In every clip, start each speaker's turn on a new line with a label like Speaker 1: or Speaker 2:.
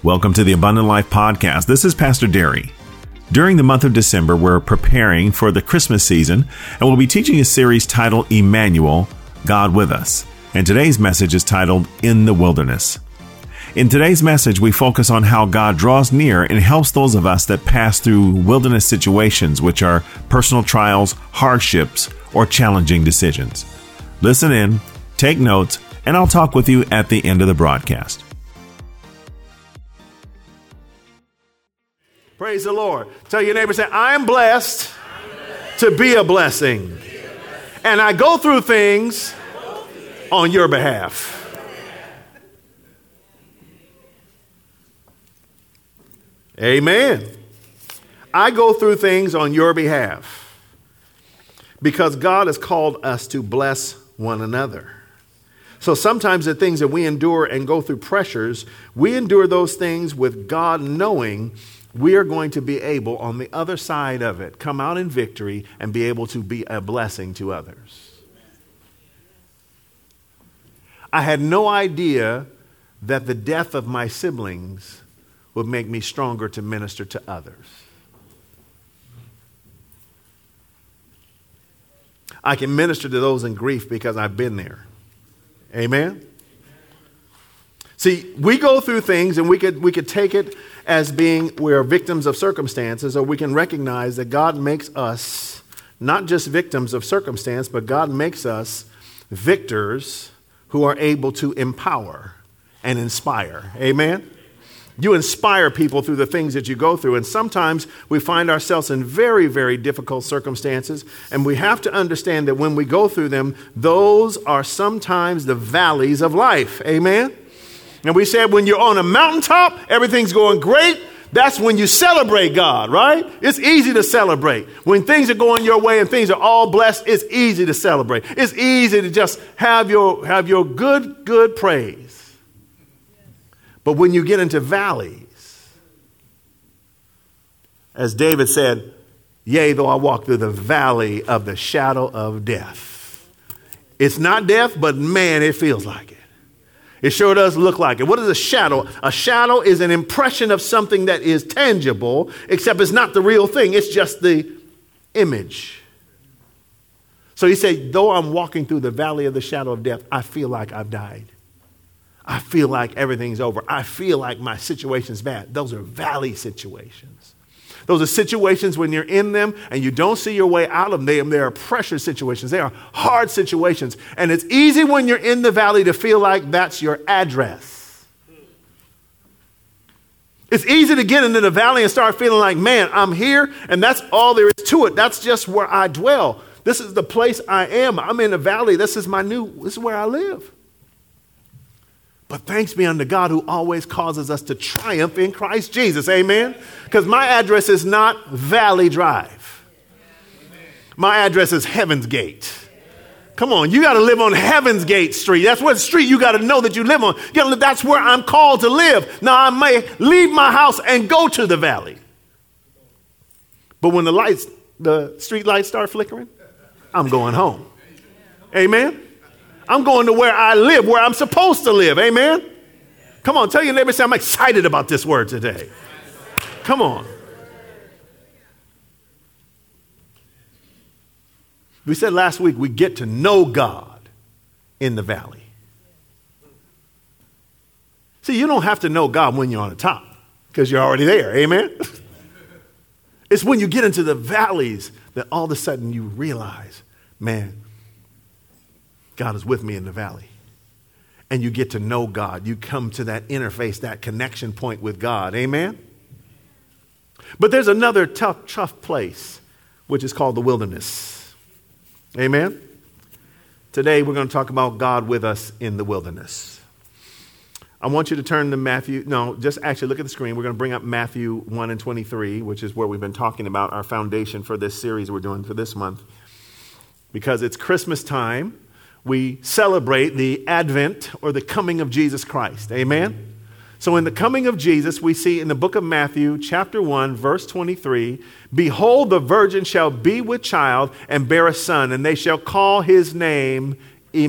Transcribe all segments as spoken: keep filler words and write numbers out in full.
Speaker 1: Welcome to the Abundant Life Podcast. This is Pastor Derry. During the month of December, we're preparing for the Christmas season, and we'll be teaching a series titled Emmanuel, God with Us. And today's message is titled In the Wilderness. In today's message, we focus on how God draws near and helps those of us that pass through wilderness situations, which are personal trials, hardships, or challenging decisions. Listen in, take notes, and I'll talk with you at the end of the broadcast.
Speaker 2: Praise the Lord. Tell your neighbor, say, I'm blessed, I'm blessed to be a blessing. Be a blessing. And I go through things on your behalf. Amen. I go through things on your behalf because God has called us to bless one another. So sometimes the things that we endure and go through pressures, we endure those things with God knowing we are going to be able, on the other side of it, come out in victory and be able to be a blessing to others. I had no idea that the death of my siblings would make me stronger to minister to others. I can minister to those in grief because I've been there. Amen? See, we go through things and we could we could take it as being we're victims of circumstances, or we can recognize that God makes us not just victims of circumstance, but God makes us victors who are able to empower and inspire. Amen? You inspire people through the things that you go through. And sometimes we find ourselves in very, very difficult circumstances. And we have to understand that when we go through them, those are sometimes the valleys of life. Amen? And we said when you're on a mountaintop, everything's going great. That's when you celebrate God, right? It's easy to celebrate. When things are going your way and things are all blessed, it's easy to celebrate. It's easy to just have your, have your good, good praise. But when you get into valleys, as David said, yea, though I walk through the valley of the shadow of death. It's not death, but man, it feels like it. It sure does look like it. What is a shadow? A shadow is an impression of something that is tangible, except it's not the real thing. It's just the image. So he said, though I'm walking through the valley of the shadow of death, I feel like I've died. I feel like everything's over. I feel like my situation's bad. Those are valley situations. Those are situations when you're in them and you don't see your way out of them. They, they are pressure situations. They are hard situations. And it's easy when you're in the valley to feel like that's your address. It's easy to get into the valley and start feeling like, man, I'm here and that's all there is to it. That's just where I dwell. This is the place I am. I'm in the valley. This is my new, this is where I live. But thanks be unto God who always causes us to triumph in Christ Jesus. Amen? Because my address is not Valley Drive. My address is Heaven's Gate. Come on, you got to live on Heaven's Gate Street. That's what street you got to know that you live on. You gotta live, that's where I'm called to live. Now, I may leave my house and go to the valley. But when the lights, the street lights start flickering, I'm going home. Amen? I'm going to where I live, where I'm supposed to live. Amen? Come on, tell your neighbor, say, I'm excited about this word today. Come on. We said last week, we get to know God in the valley. See, you don't have to know God when you're on the top because you're already there. Amen? It's when you get into the valleys that all of a sudden you realize, man, God is with me in the valley. And you get to know God. You come to that interface, that connection point with God. Amen? But there's another tough, tough place, which is called the wilderness. Amen? Today, we're going to talk about God with us in the wilderness. I want you to turn to Matthew. No, just actually look at the screen. We're going to bring up Matthew one and twenty-three, which is where we've been talking about our foundation for this series we're doing for this month. Because it's Christmas time. We celebrate the advent or the coming of Jesus Christ. Amen? So in the coming of Jesus, we see in the book of Matthew, chapter one, verse twenty-three, behold, the virgin shall be with child and bear a son, and they shall call his name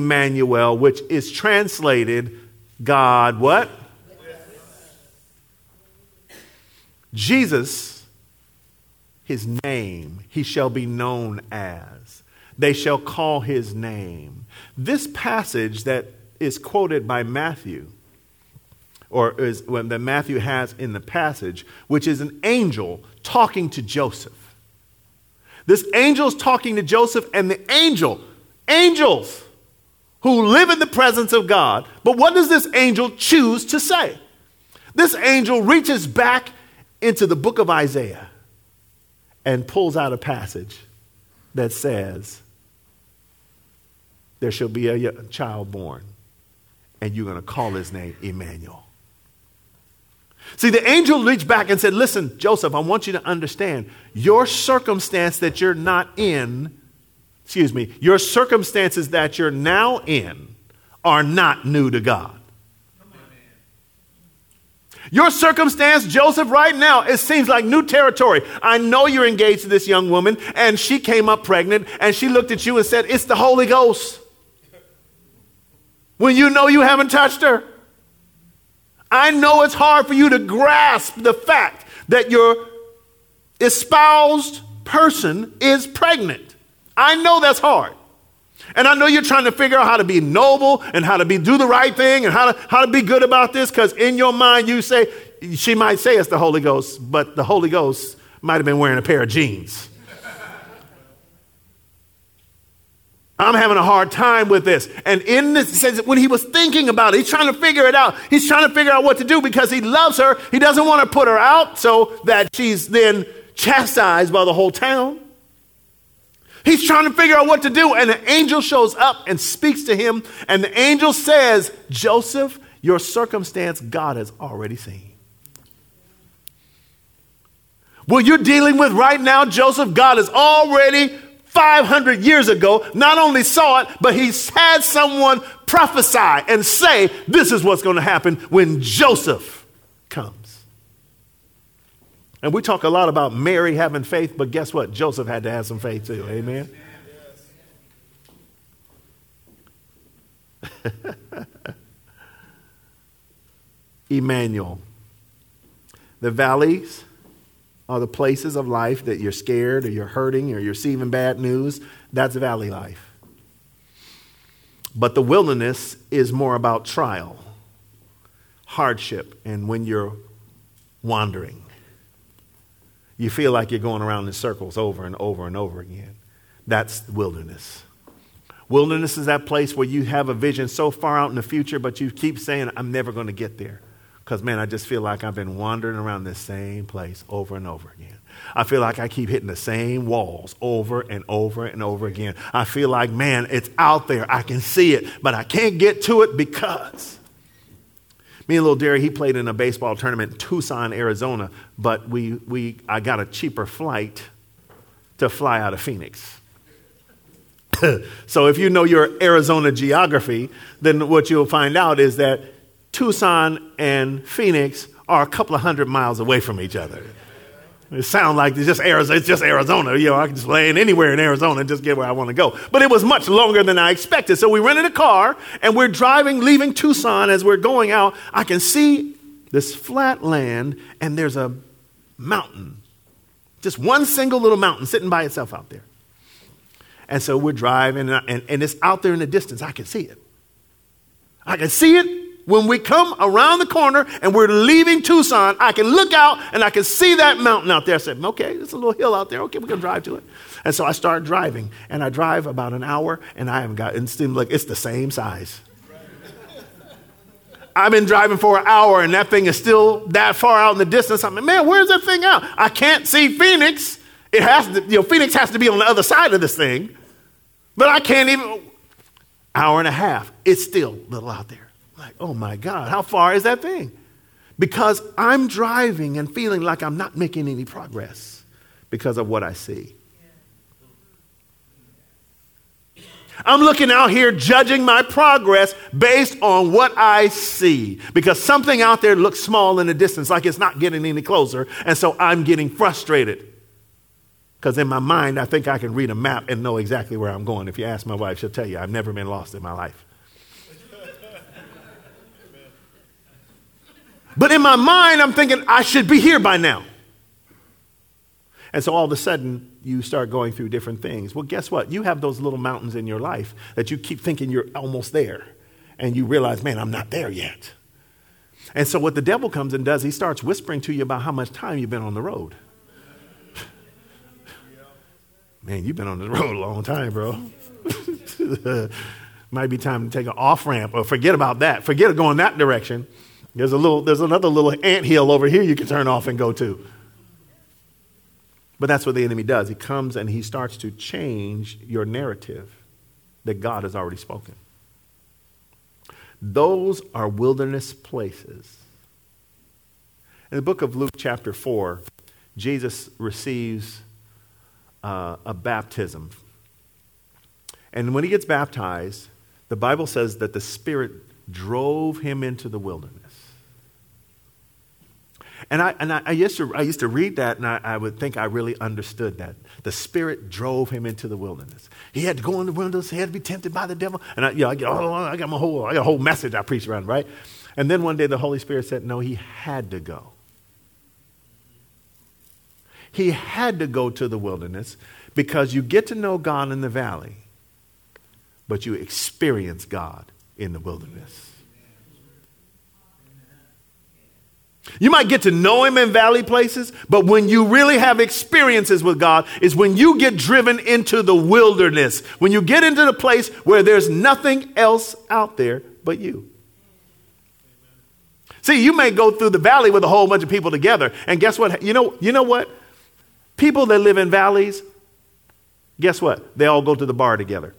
Speaker 2: Emmanuel, which is translated God, what? Jesus, his name, he shall be known as. They shall call his name. This passage that is quoted by Matthew, or is when that Matthew has in the passage, which is an angel talking to Joseph. This angel's talking to Joseph, and the angel, angels who live in the presence of God. But what does this angel choose to say? This angel reaches back into the book of Isaiah and pulls out a passage that says, there shall be a child born, and you're going to call his name Emmanuel. See, the angel reached back and said, listen, Joseph, I want you to understand your circumstance that you're not in, excuse me, your circumstances that you're now in are not new to God. Your circumstance, Joseph, right now, it seems like new territory. I know you're engaged to this young woman, and she came up pregnant, and she looked at you and said, it's the Holy Ghost. When you know you haven't touched her. I know it's hard for you to grasp the fact that your espoused person is pregnant. I know that's hard. And I know you're trying to figure out how to be noble and how to be do the right thing and how to, how to be good about this, because in your mind you say, she might say it's the Holy Ghost, but the Holy Ghost might have been wearing a pair of jeans. I'm having a hard time with this. And in this, it says when he was thinking about it, he's trying to figure it out. He's trying to figure out what to do because he loves her. He doesn't want to put her out so that she's then chastised by the whole town. He's trying to figure out what to do. And the angel shows up and speaks to him. And the angel says, Joseph, your circumstance God has already seen. What you're dealing with right now, Joseph, God has already five hundred years ago, not only saw it, but he's had someone prophesy and say, this is what's going to happen when Joseph comes. And we talk a lot about Mary having faith, but guess what? Joseph had to have some faith too. Amen. Emmanuel. The valleys are the places of life that you're scared or you're hurting or you're receiving bad news. That's valley life. But the wilderness is more about trial, hardship, and when you're wandering. You feel like you're going around in circles over and over and over again. That's the wilderness. Wilderness is that place where you have a vision so far out in the future, but you keep saying, I'm never going to get there. Because, man, I just feel like I've been wandering around this same place over and over again. I feel like I keep hitting the same walls over and over and over again. I feel like, man, it's out there. I can see it, but I can't get to it because. Me and little Derry, he played in a baseball tournament in Tucson, Arizona, but we, we I got a cheaper flight to fly out of Phoenix. So if you know your Arizona geography, then what you'll find out is that Tucson and Phoenix are a couple of hundred miles away from each other. It sounds like it's just Arizona. It's just Arizona. You know, I can just land anywhere in Arizona and just get where I want to go. But it was much longer than I expected. So we rented a car and we're driving, leaving Tucson. As we're going out, I can see this flat land and there's a mountain. Just one single little mountain sitting by itself out there. And so we're driving and, and, and it's out there in the distance. I can see it. I can see it. When we come around the corner and we're leaving Tucson, I can look out and I can see that mountain out there. I said, okay, there's a little hill out there. Okay, we're going to drive to it. And so I start driving and I drive about an hour and I haven't got, it seems like it's the same size. I've been driving for an hour and that thing is still that far out in the distance. I'm like, man, where's that thing out? I can't see Phoenix. It has to, you know, Phoenix has to be on the other side of this thing, but I can't even, hour and a half. It's still a little out there. Like, oh my God, how far is that thing? Because I'm driving and feeling like I'm not making any progress because of what I see. I'm looking out here judging my progress based on what I see because something out there looks small in the distance, like it's not getting any closer. And so I'm getting frustrated because in my mind, I think I can read a map and know exactly where I'm going. If you ask my wife, she'll tell you I've never been lost in my life. But in my mind, I'm thinking I should be here by now. And so all of a sudden, you start going through different things. Well, guess what? You have those little mountains in your life that you keep thinking you're almost there. And you realize, man, I'm not there yet. And so what the devil comes and does, he starts whispering to you about how much time you've been on the road. Man, you've been on the road a long time, bro. Might be time to take an off-ramp, or forget about that. Forget going that direction. There's a little, there's another little anthill over here you can turn off and go to. But that's what the enemy does. He comes and he starts to change your narrative that God has already spoken. Those are wilderness places. In the book of Luke chapter four, Jesus receives uh, a baptism. And when he gets baptized, the Bible says that the Spirit drove him into the wilderness. And I and I, I used to I used to read that, and I, I would think I really understood that. The Spirit drove him into the wilderness. He had to go in the wilderness. He had to be tempted by the devil. And I, you know, I, get, oh, I got my whole I got a whole message I preach around, right? And then one day the Holy Spirit said, no, he had to go. He had to go to the wilderness because you get to know God in the valley, but you experience God in the wilderness. You might get to know him in valley places, but when you really have experiences with God is when you get driven into the wilderness, when you get into the place where there's nothing else out there but you. See, you may go through the valley with a whole bunch of people together, and guess what? You know, you know what? People that live in valleys, guess what? They all go to the bar together.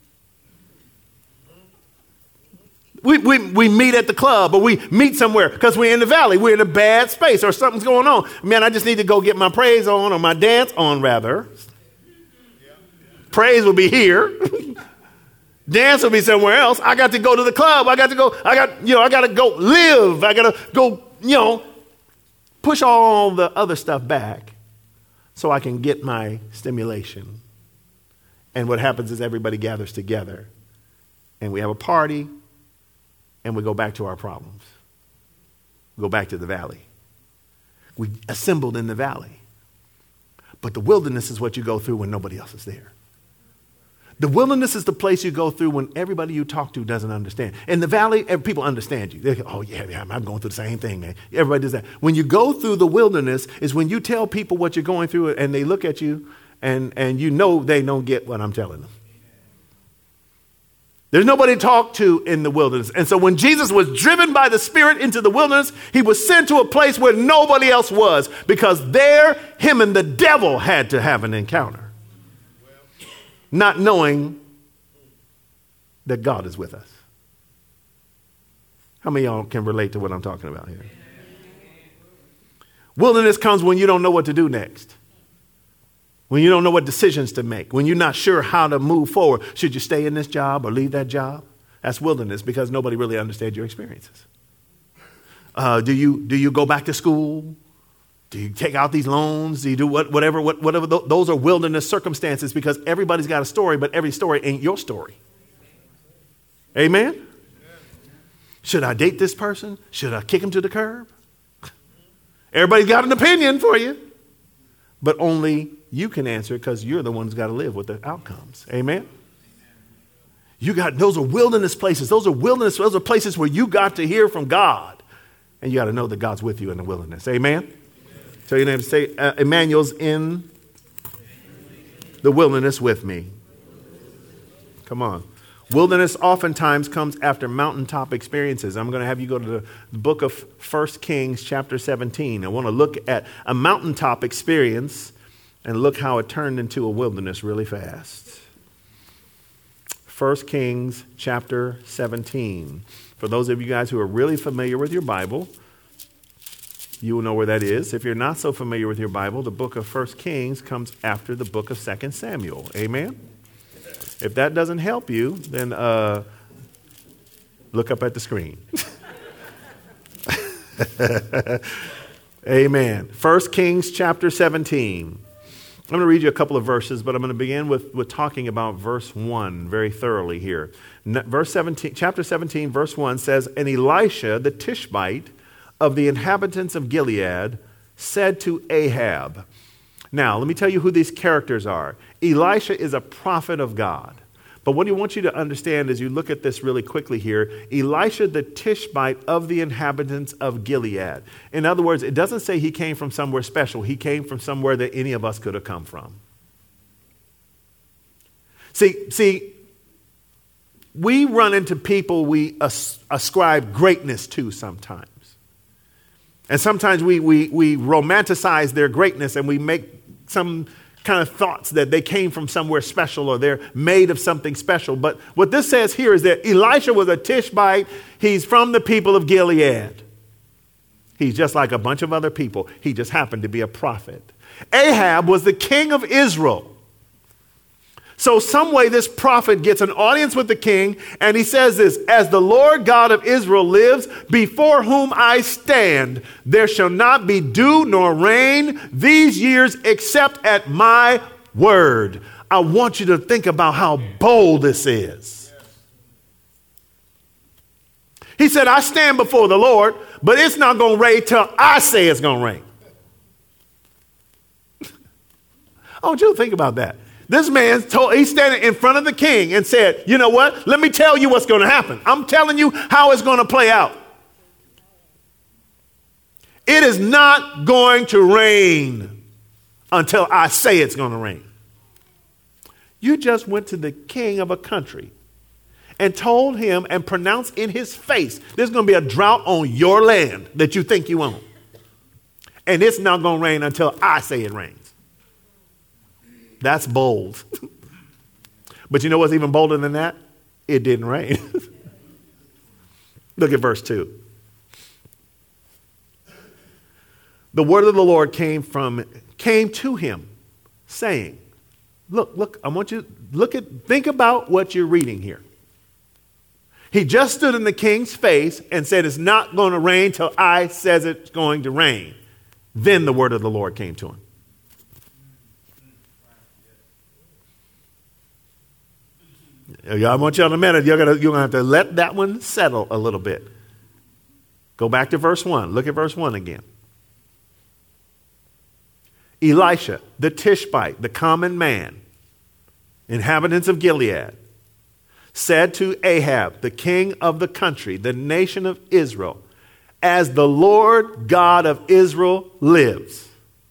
Speaker 2: We, we, we meet at the club, or we meet somewhere because we're in the valley. We're in a bad space or something's going on. Man, I just need to go get my praise on, or my dance on, rather. Praise will be here. Dance will be somewhere else. I got to go to the club. I got to go, I got, you know, I got to go live. I got to go, you know, push all the other stuff back so I can get my stimulation. And what happens is everybody gathers together and we have a party. And we go back to our problems. We go back to the valley. We assembled in the valley. But the wilderness is what you go through when nobody else is there. The wilderness is the place you go through when everybody you talk to doesn't understand. In the valley, people understand you. They go, oh, yeah, yeah, I'm going through the same thing, man. Everybody does that. When you go through the wilderness is when you tell people what you're going through and they look at you and, and you know they don't get what I'm telling them. There's nobody to talk to in the wilderness. And so when Jesus was driven by the Spirit into the wilderness, he was sent to a place where nobody else was, because there him and the devil had to have an encounter, not knowing that God is with us. How many of y'all can relate to what I'm talking about here? Wilderness comes when you don't know what to do next. When you don't know what decisions to make, when you're not sure how to move forward. Should you stay in this job or leave that job? That's wilderness, because nobody really understands your experiences. Uh, do you do you go back to school? Do you take out these loans? Do you do what, whatever? What, whatever? Those are wilderness circumstances, because everybody's got a story, but every story ain't your story. Amen? Should I date this person? Should I kick him to the curb? Everybody's got an opinion for you, but only you can answer it, because you're the one who's got to live with the outcomes. Amen? You got, those are wilderness places. Those are wilderness. Those are places where you got to hear from God. And you got to know that God's with you in the wilderness. Amen? Amen. So your name, say, uh, Emmanuel's in the wilderness with me. Come on. Wilderness oftentimes comes after mountaintop experiences. I'm going to have you go to the book of First Kings chapter seventeen. I want to look at a mountaintop experience and look how it turned into a wilderness really fast. First Kings chapter seventeen. For those of you guys who are really familiar with your Bible, you will know where that is. If you're not so familiar with your Bible, the book of First Kings comes after the book of Second Samuel. Amen? If that doesn't help you, then uh, look up at the screen. Amen. First Kings chapter seventeen. I'm going to read you a couple of verses, but I'm going to begin with, with talking about verse one very thoroughly here. Verse seventeen, chapter seventeen, verse one says, "And Elisha the Tishbite of the inhabitants of Gilead said to Ahab," Now, let me tell you who these characters are. Elisha is a prophet of God. But what I want you to understand as you look at this really quickly here, Elisha the Tishbite of the inhabitants of Gilead. In other words, it doesn't say he came from somewhere special. He came from somewhere that any of us could have come from. See, see, we run into people we as- ascribe greatness to sometimes. And sometimes we, we, we romanticize their greatness and we make some kind of thoughts that they came from somewhere special or they're made of something special. But what this says here is that Elisha was a Tishbite. He's from the people of Gilead. He's just like a bunch of other people. He just happened to be a prophet. Ahab was the king of Israel. So some way this prophet gets an audience with the king and he says this, as the Lord God of Israel lives, before whom I stand, there shall not be dew nor rain these years except at my word. I want you to think about how bold this is. He said, I stand before the Lord, but it's not going to rain till I say it's going to rain. I want you to think about that. This man told, he's standing in front of the king and said, you know what? Let me tell you what's going to happen. I'm telling you how it's going to play out. It is not going to rain until I say it's going to rain. You just went to the king of a country and told him and pronounced in his face, there's going to be a drought on your land that you think you own. And it's not going to rain until I say it rains. That's bold. But you know what's even bolder than that? It didn't rain. Look at verse two. The word of the Lord came from came to him, saying, look, look, I want you to look at, think about what you're reading here. He just stood in the king's face and said, it's not going to rain till I says it's going to rain. Then the word of the Lord came to him. I want you in a minute, you're going you're gonna have to let that one settle a little bit. Go back to verse one. Look at verse one again. Elisha, the Tishbite, the common man, inhabitants of Gilead, said to Ahab, the king of the country, the nation of Israel, as the Lord God of Israel lives,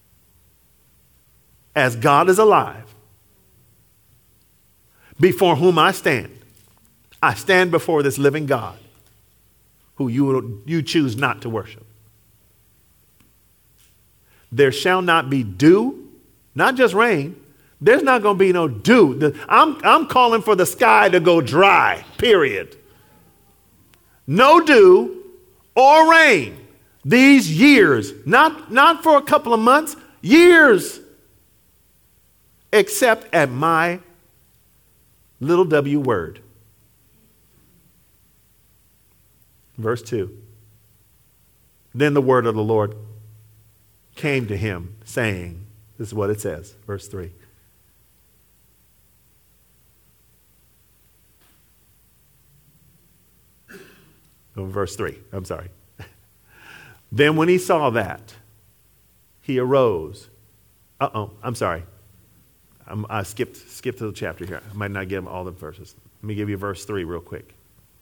Speaker 2: as God is alive, before whom I stand. I stand before this living God who you, you choose not to worship. There shall not be dew, not just rain. There's not going to be no dew. The, I'm, I'm calling for the sky to go dry, period. No dew or rain these years, not, not for a couple of months, years, except at my little w word. Verse two. Then the word of the Lord came to him, saying, this is what it says, verse three. Oh, verse three, I'm sorry. Then when he saw that, he arose. Uh-oh, I'm sorry. I'm, I skipped skipped to the chapter here. I might not get them all the verses. Let me give you verse three real quick.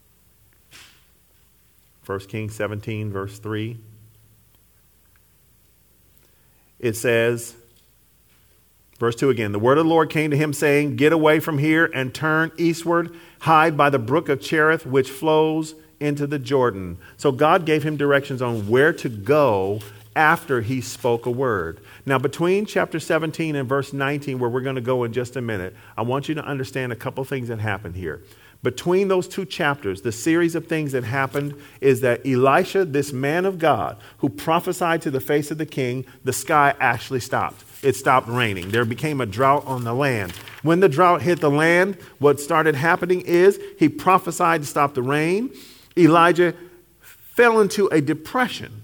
Speaker 2: First Kings seventeen, verse three. It says, verse two again, the word of the Lord came to him saying, get away from here and turn eastward, hide by the brook of Cherith, which flows into the Jordan. So God gave him directions on where to go after he spoke a word. Now, between chapter seventeen and verse nineteen, where we're going to go in just a minute, I want you to understand a couple things that happened here. Between those two chapters, the series of things that happened is that Elisha, this man of God, who prophesied to the face of the king, the sky actually stopped. It stopped raining. There became a drought on the land. When the drought hit the land, what started happening is he prophesied to stop the rain. Elijah fell into a depression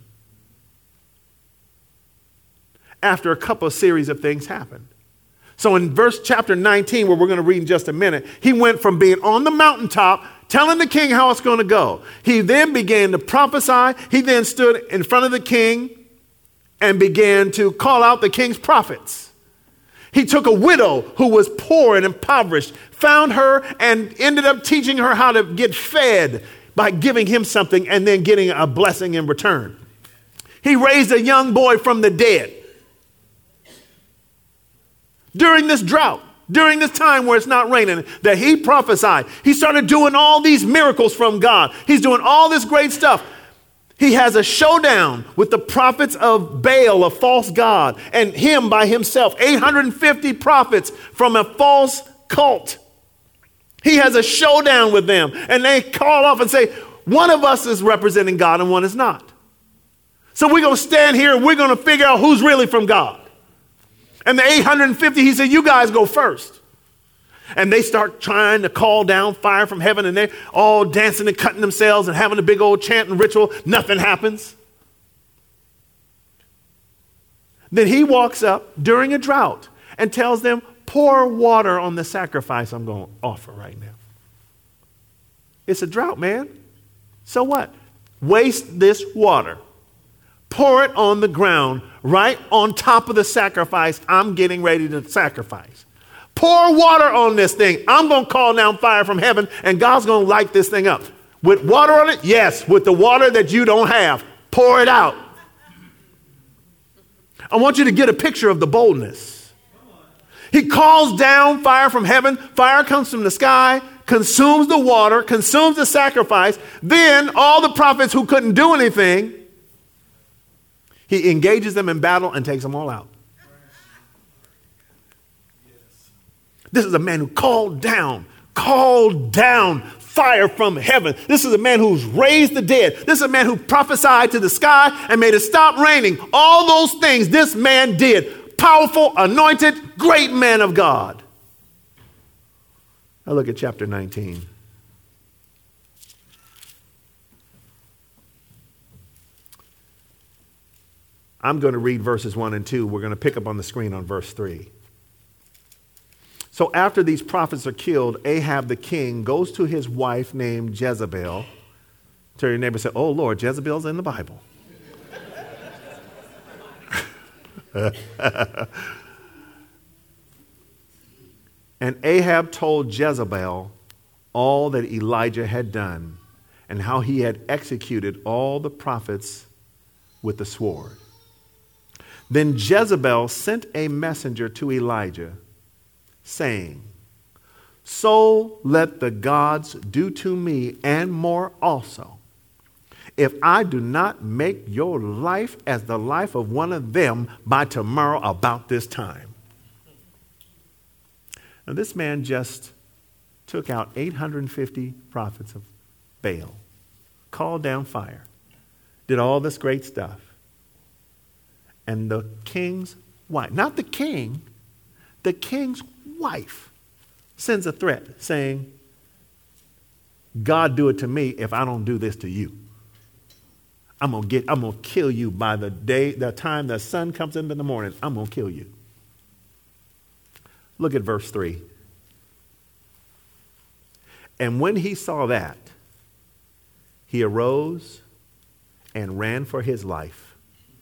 Speaker 2: after a couple of series of things happened. So in verse chapter nineteen, where we're going to read in just a minute, he went from being on the mountaintop, telling the king how it's going to go. He then began to prophesy. He then stood in front of the king and began to call out the king's prophets. He took a widow who was poor and impoverished, found her and ended up teaching her how to get fed by giving him something and then getting a blessing in return. He raised a young boy from the dead. During this drought, during this time where it's not raining, that he prophesied. He started doing all these miracles from God. He's doing all this great stuff. He has a showdown with the prophets of Baal, a false god, and him by himself, eight hundred fifty prophets from a false cult. He has a showdown with them, and they call off and say, one of us is representing God and one is not. So we're going to stand here and we're going to figure out who's really from God. And the eight hundred fifty, he said, you guys go first. And they start trying to call down fire from heaven, and they're all dancing and cutting themselves and having a big old chanting ritual. Nothing happens. Then he walks up during a drought and tells them, pour water on the sacrifice I'm going to offer right now. It's a drought, man. So what? Waste this water. Pour it on the ground right on top of the sacrifice I'm getting ready to sacrifice. Pour water on this thing. I'm going to call down fire from heaven, and God's going to light this thing up. With water on it? Yes, with the water that you don't have. Pour it out. I want you to get a picture of the boldness. He calls down fire from heaven. Fire comes from the sky, consumes the water, consumes the sacrifice. Then all the prophets who couldn't do anything, he engages them in battle and takes them all out. This is a man who called down, called down fire from heaven. This is a man who's raised the dead. This is a man who prophesied to the sky and made it stop raining. All those things this man did. Powerful, anointed, great man of God. Now look at chapter nineteen. I'm going to read verses one and two. We're going to pick up on the screen on verse three. So after these prophets are killed, Ahab the king goes to his wife named Jezebel. Tell your neighbor, say, oh Lord, Jezebel's in the Bible. And Ahab told Jezebel all that Elijah had done and how he had executed all the prophets with the sword. Then Jezebel sent a messenger to Elijah, saying, so let the gods do to me and more also, if I do not make your life as the life of one of them by tomorrow about this time. Now this man just took out eight hundred fifty prophets of Baal, called down fire, did all this great stuff. And the king's wife, not the king, the king's wife sends a threat saying, God do it to me if I don't do this to you. I'm gonna get, I'm gonna kill you by the day, the time the sun comes into the morning. I'm gonna kill you. Look at verse three. And when he saw that, he arose and ran for his life.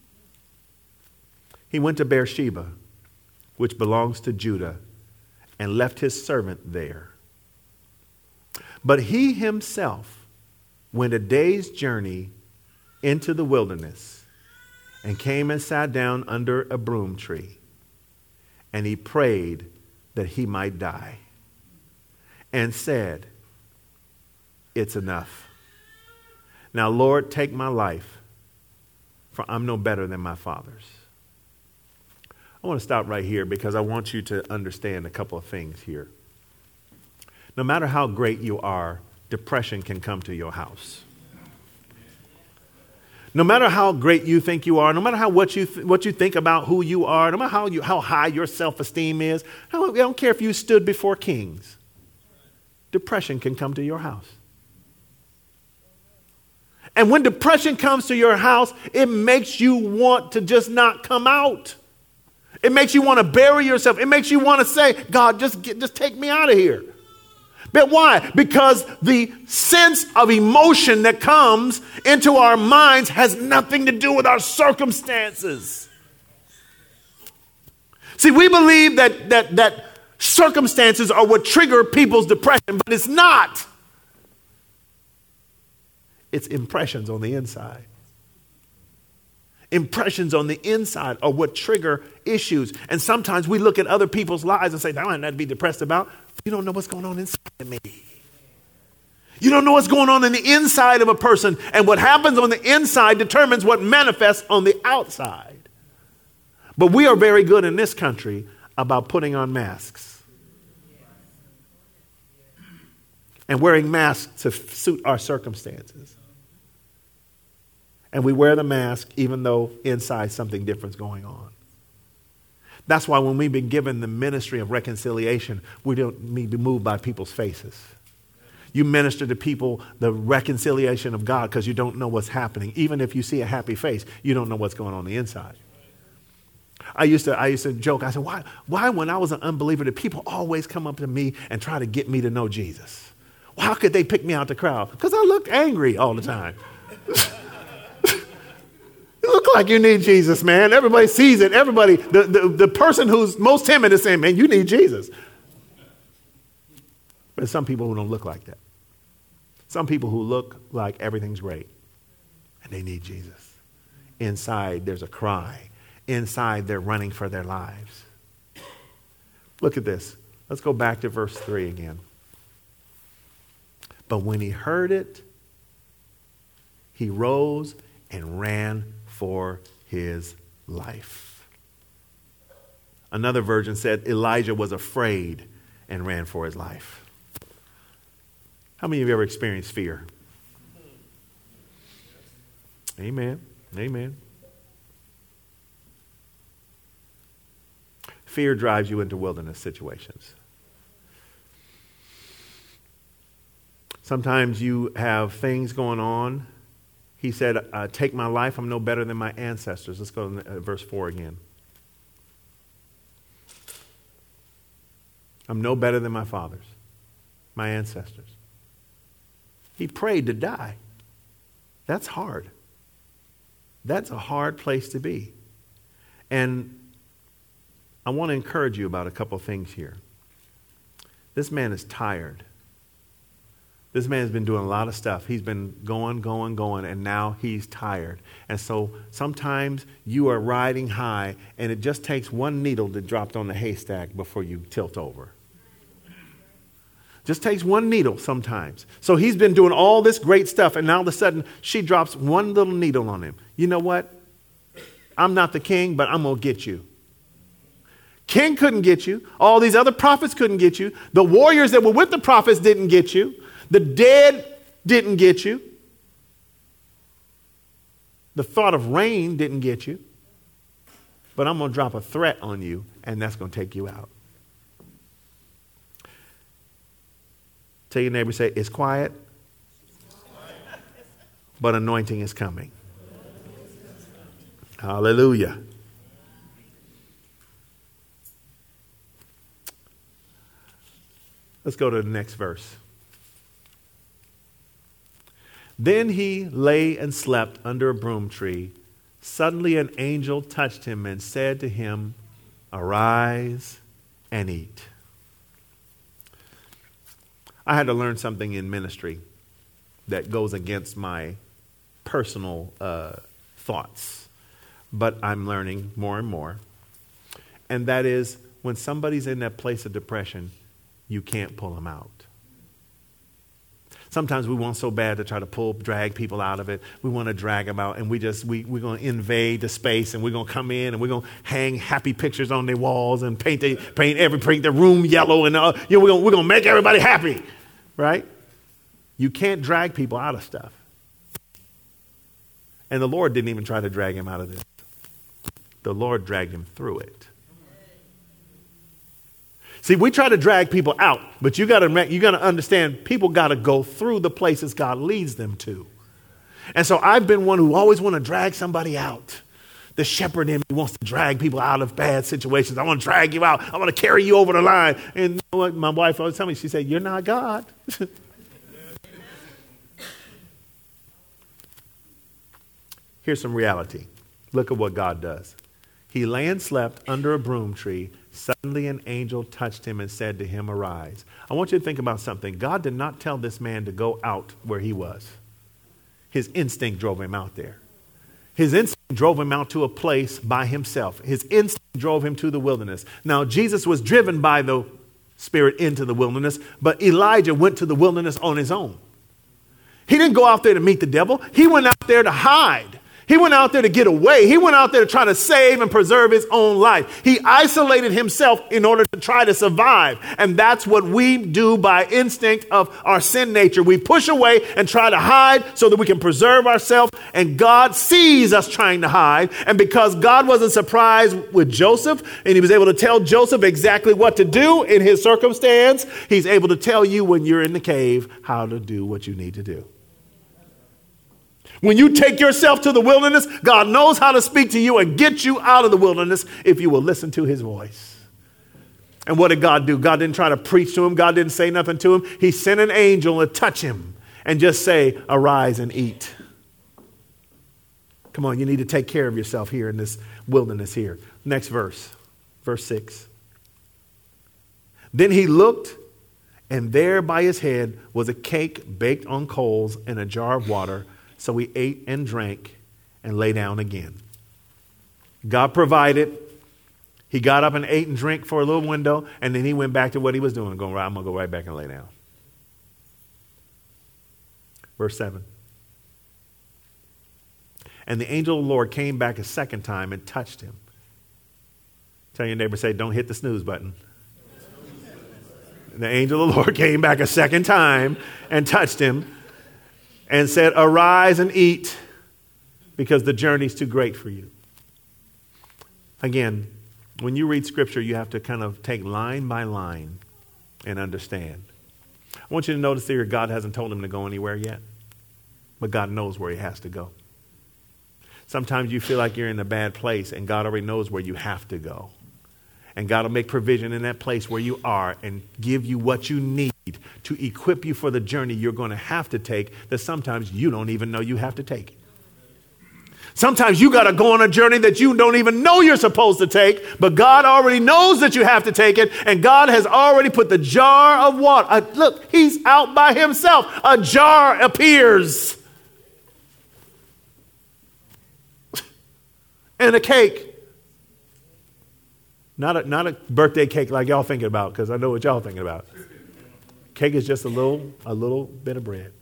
Speaker 2: He went to Beersheba, which belongs to Judah, and left his servant there. But he himself went a day's journey into the wilderness and came and sat down under a broom tree. And he prayed that he might die and said, it's enough. Now, Lord, take my life, for I'm no better than my father's. I want to stop right here because I want you to understand a couple of things here. No matter how great you are, depression can come to your house. No matter how great you think you are, no matter how what you th- what you think about who you are, no matter how you how high your self-esteem is, I don't, I don't care if you stood before kings. Depression can come to your house. And when depression comes to your house, it makes you want to just not come out. It makes you want to bury yourself. It makes you want to say, God, just get, just take me out of here. But why? Because the sense of emotion that comes into our minds has nothing to do with our circumstances. See, we believe that, that, that circumstances are what trigger people's depression, but it's not. It's impressions on the inside. Impressions on the inside are what trigger issues. And sometimes we look at other people's lives and say, I don't have nothing to be depressed about. You don't know what's going on inside of me. You don't know what's going on in the inside of a person. And what happens on the inside determines what manifests on the outside. But we are very good in this country about putting on masks. And wearing masks to suit our circumstances. And we wear the mask even though inside something different is going on. That's why when we've been given the ministry of reconciliation, we don't need to be moved by people's faces. You minister to people the reconciliation of God because you don't know what's happening. Even if you see a happy face, you don't know what's going on, on the inside. I used to I used to joke. I said, why, why when I was an unbeliever did people always come up to me and try to get me to know Jesus? Well, how could they pick me out the crowd? Because I looked angry all the time. You look like you need Jesus, man. Everybody sees it. Everybody, the, the, the person who's most timid is saying, man, you need Jesus. But there's some people who don't look like that. Some people who look like everything's great and they need Jesus. Inside, there's a cry. Inside, they're running for their lives. Look at this. Let's go back to verse three again. But when he heard it, he rose and ran for his life. Another version said Elijah was afraid and ran for his life. How many of you ever experienced fear? Amen. Amen. Fear drives you into wilderness situations. Sometimes you have things going on. He said, uh, take my life, I'm no better than my ancestors. Let's go to uh, verse four again. I'm no better than my fathers, my ancestors. He prayed to die. That's hard. That's a hard place to be. And I want to encourage you about a couple things here. This man is tired. This man's been doing a lot of stuff. He's been going, going, going, and now he's tired. And so sometimes you are riding high, and it just takes one needle to drop on the haystack before you tilt over. Just takes one needle sometimes. So he's been doing all this great stuff, and now all of a sudden she drops one little needle on him. You know what? I'm not the king, but I'm going to get you. King couldn't get you. All these other prophets couldn't get you. The warriors that were with the prophets didn't get you. The dead didn't get you. The thought of rain didn't get you. But I'm going to drop a threat on you, and that's going to take you out. Tell your neighbor, say, it's quiet, but anointing is coming. Hallelujah. Let's go to the next verse. Then he lay and slept under a broom tree. Suddenly an angel touched him and said to him, arise and eat. I had to learn something in ministry that goes against my personal uh, thoughts. But I'm learning more and more. And that is, when somebody's in that place of depression, you can't pull them out. Sometimes we want so bad to try to pull, drag people out of it. We want to drag them out, and we just, we, we're going to invade the space, and we're going to come in, and we're going to hang happy pictures on their walls and paint the, paint every, paint the room yellow, and uh, you know, we're going we're going to make everybody happy, right? You can't drag people out of stuff. And the Lord didn't even try to drag him out of this. The Lord dragged him through it. See, we try to drag people out, but you got to you got to understand, people got to go through the places God leads them to. And so I've been one who always want to drag somebody out. The shepherd in me wants to drag people out of bad situations. I want to drag you out. I want to carry you over the line. And you know what my wife always tells me? She said, "You're not God." Here's some reality. Look at what God does. He lay and slept under a broom tree. Suddenly an angel touched him and said to him, arise. I want you to think about something. God did not tell this man to go out where he was. His instinct drove him out there. His instinct drove him out to a place by himself. His instinct drove him to the wilderness. Now, Jesus was driven by the Spirit into the wilderness, but Elijah went to the wilderness on his own. He didn't go out there to meet the devil. He went out there to hide. He went out there to get away. He went out there to try to save and preserve his own life. He isolated himself in order to try to survive. And that's what we do by instinct of our sin nature. We push away and try to hide so that we can preserve ourselves. And God sees us trying to hide. And because God wasn't surprised with Joseph and he was able to tell Joseph exactly what to do in his circumstance, he's able to tell you when you're in the cave how to do what you need to do. When you take yourself to the wilderness, God knows how to speak to you and get you out of the wilderness if you will listen to his voice. And what did God do? God didn't try to preach to him. God didn't say nothing to him. He sent an angel to touch him and just say, arise and eat. Come on, you need to take care of yourself here in this wilderness here. Next verse, verse six. Then he looked, and there by his head was a cake baked on coals and a jar of water. So he ate and drank and lay down again. God provided. He got up and ate and drank for a little window, and then he went back to what he was doing. Going, I'm going to go right back and lay down. Verse seven. And the angel of the Lord came back a second time and touched him. Tell your neighbor, say, don't hit the snooze button. The angel of the Lord came back a second time and touched him and said, arise and eat, because the journey's too great for you. Again, when you read scripture, you have to kind of take line by line and understand. I want you to notice here, God hasn't told him to go anywhere yet, but God knows where he has to go. Sometimes you feel like you're in a bad place, and God already knows where you have to go. And God will make provision in that place where you are and give you what you need to equip you for the journey you're going to have to take that sometimes you don't even know you have to take. Sometimes you got to go on a journey that you don't even know you're supposed to take, but God already knows that you have to take it, and God has already put the jar of water. Uh, look, he's out by himself. A jar appears. And a cake. Not a, not a birthday cake like y'all thinking about, because I know what y'all thinking about. Cake is just a little, a little bit of bread.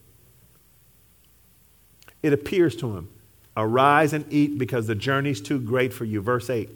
Speaker 2: It appears to him, arise and eat because the journey's too great for you. Verse eight.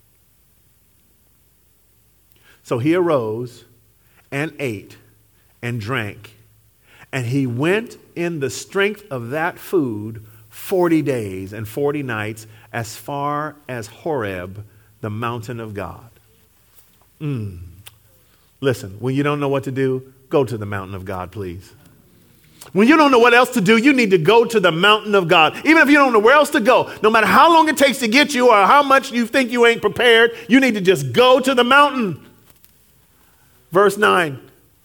Speaker 2: So he arose and ate and drank, and he went in the strength of that food forty days and forty nights as far as Horeb, the mountain of God. Mm. Listen, when you don't know what to do, go to the mountain of God, please. When you don't know what else to do, you need to go to the mountain of God. Even if you don't know where else to go, no matter how long it takes to get you or how much you think you ain't prepared, you need to just go to the mountain. Verse nine.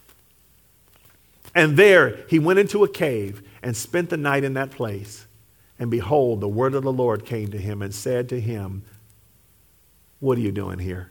Speaker 2: And there he went into a cave and spent the night in that place. And behold, the word of the Lord came to him and said to him, what are you doing here?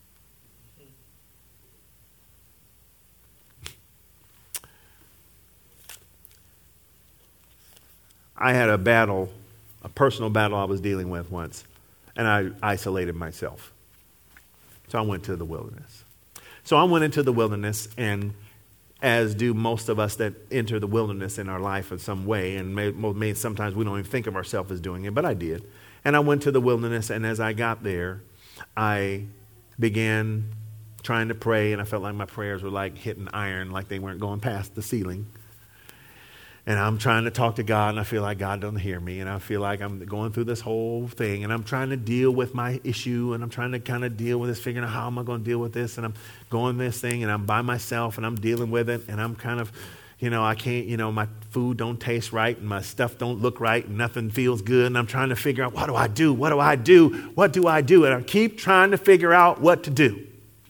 Speaker 2: I had a battle, a personal battle I was dealing with once, and I isolated myself. So I went to the wilderness. So I went into the wilderness, and as do most of us that enter the wilderness in our life in some way, and may, may, sometimes we don't even think of ourselves as doing it, but I did. And I went to the wilderness, and as I got there, I began trying to pray, and I felt like my prayers were like hitting iron, like they weren't going past the ceiling. And I'm trying to talk to God, and I feel like God doesn't hear me, and I feel like I'm going through this whole thing, and I'm trying to deal with my issue, and I'm trying to kind of deal with this, figuring out how am I going to deal with this, and I'm going this thing, and I'm by myself, and I'm dealing with it, and I'm kind of, you know, I can't, you know, my food don't taste right, and my stuff don't look right, and nothing feels good, and I'm trying to figure out, what do I do? What do I do? What do I do? And I keep trying to figure out what to do.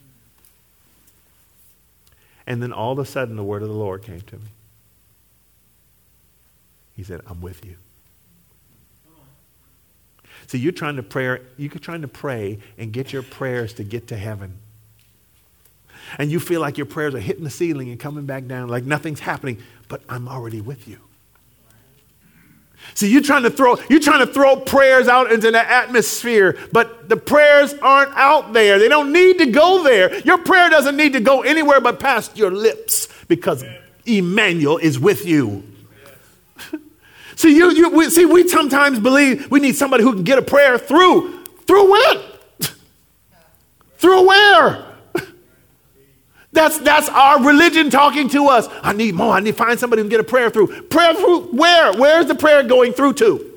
Speaker 2: And then all of a sudden, the word of the Lord came to me. He said, I'm with you. See, you're trying to pray, you're trying to pray and get your prayers to get to heaven. And you feel like your prayers are hitting the ceiling and coming back down, like nothing's happening, but I'm already with you. See, you're trying to throw, you're trying to throw prayers out into the atmosphere, but the prayers aren't out there. They don't need to go there. Your prayer doesn't need to go anywhere but past your lips, because Emmanuel is with you. See, you, you we, see, we sometimes believe we need somebody who can get a prayer through. Through what? Through where? That's, that's our religion talking to us. I need more. I need to find somebody who can get a prayer through. Prayer through where? Where's the prayer going through to?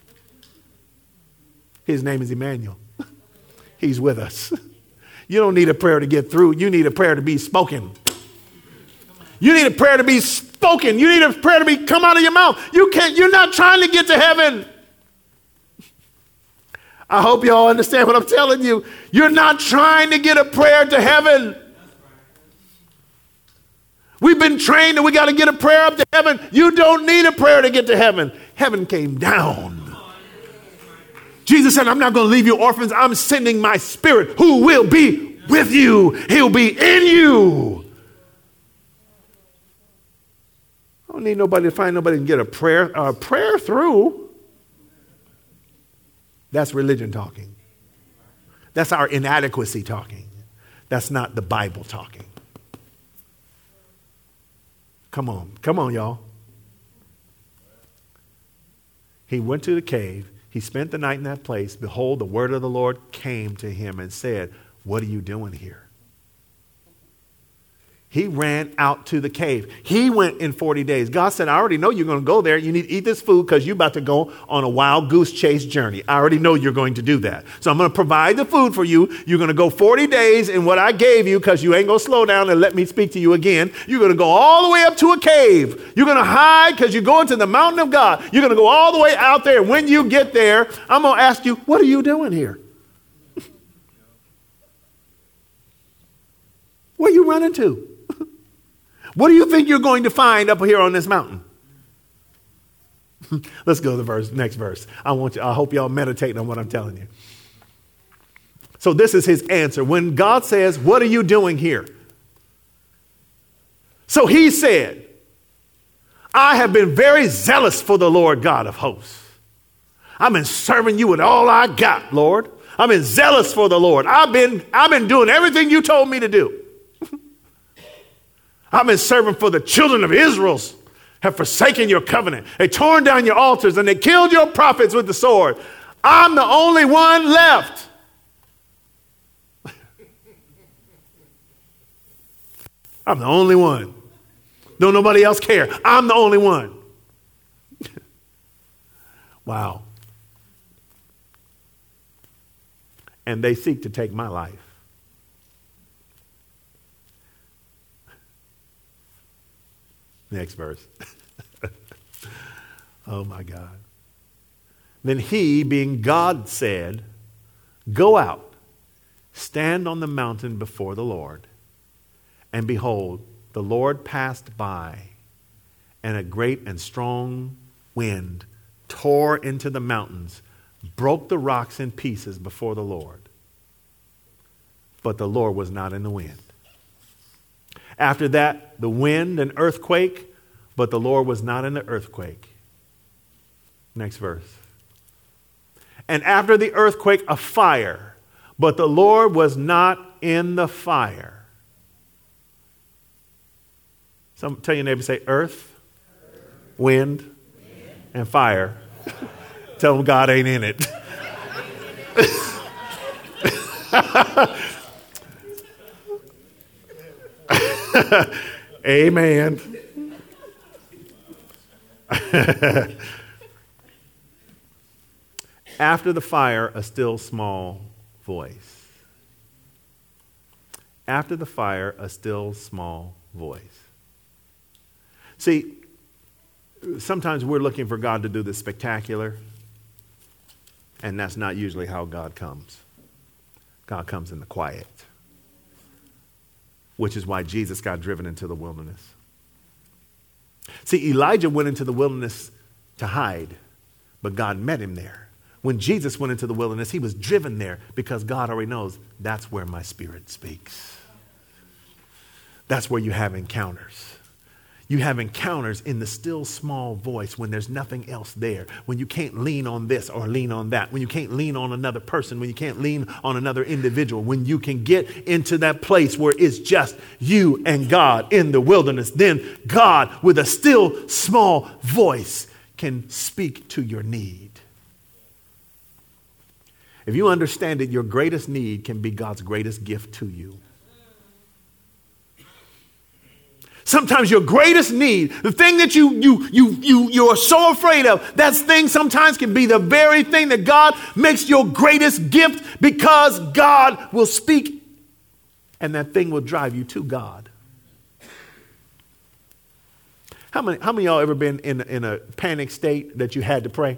Speaker 2: His name is Emmanuel. He's with us. You don't need a prayer to get through. You need a prayer to be spoken. You need a prayer to be spoken. You need a prayer to be come out of your mouth. You can't, you're not trying to get to heaven. I hope y'all understand what I'm telling you. You're not trying to get a prayer to heaven. We've been trained that we got to get a prayer up to heaven. You don't need a prayer to get to heaven. Heaven came down. Jesus said, I'm not going to leave you orphans. I'm sending my spirit who will be with you. He'll be in you. I don't need nobody to find nobody to get a prayer, a prayer through. That's religion talking. That's our inadequacy talking. That's not the Bible talking. Come on. Come on, y'all. He went to the cave. He spent the night in that place. Behold, the word of the Lord came to him and said, what are you doing here? He ran out to the cave. He went in forty days. God said, I already know you're going to go there. You need to eat this food because you're about to go on a wild goose chase journey. I already know you're going to do that. So I'm going to provide the food for you. You're going to go forty days in what I gave you because you ain't going to slow down and let me speak to you again. You're going to go all the way up to a cave. You're going to hide because you're going to the mountain of God. You're going to go all the way out there. When you get there, I'm going to ask you, what are you doing here? Where are you running to? What do you think you're going to find up here on this mountain? Let's go to the verse, next verse. I want you, I hope y'all meditate on what I'm telling you. So this is his answer. When God says, what are you doing here? So he said, I have been very zealous for the Lord God of hosts. I've been serving you with all I got, Lord. I've been zealous for the Lord. I've been, I've been doing everything you told me to do. I've been serving for the children of Israel, have forsaken your covenant. They torn down your altars and they killed your prophets with the sword. I'm the only one left. I'm the only one. Don't nobody else care. I'm the only one. Wow. And they seek to take my life. Next verse. Oh my God. Then he, being God, said, go out, stand on the mountain before the Lord. And behold, the Lord passed by, and a great and strong wind tore into the mountains, broke the rocks in pieces before the Lord. But the Lord was not in the wind. After that, the wind and earthquake, but the Lord was not in the earthquake. Next verse. And after the earthquake, a fire, but the Lord was not in the fire. Some tell your neighbor, say earth, wind, wind. And fire. Tell them God ain't in it. Amen. After the fire, a still small voice. After the fire, a still small voice. See, sometimes we're looking for God to do the spectacular, and that's not usually how God comes. God comes in the quiet. Which is why Jesus got driven into the wilderness. See, Elijah went into the wilderness to hide, but God met him there. When Jesus went into the wilderness, he was driven there because God already knows that's where my spirit speaks. That's where you have encounters. You have encounters in the still small voice when there's nothing else there, when you can't lean on this or lean on that, when you can't lean on another person, when you can't lean on another individual, when you can get into that place where it's just you and God in the wilderness, then God with a still small voice can speak to your need. If you understand it, your greatest need can be God's greatest gift to you. Sometimes your greatest need, the thing that you, you, you, you, you are so afraid of, that thing sometimes can be the very thing that God makes your greatest gift because God will speak and that thing will drive you to God. How many, how many of y'all ever been in, in a panic state that you had to pray?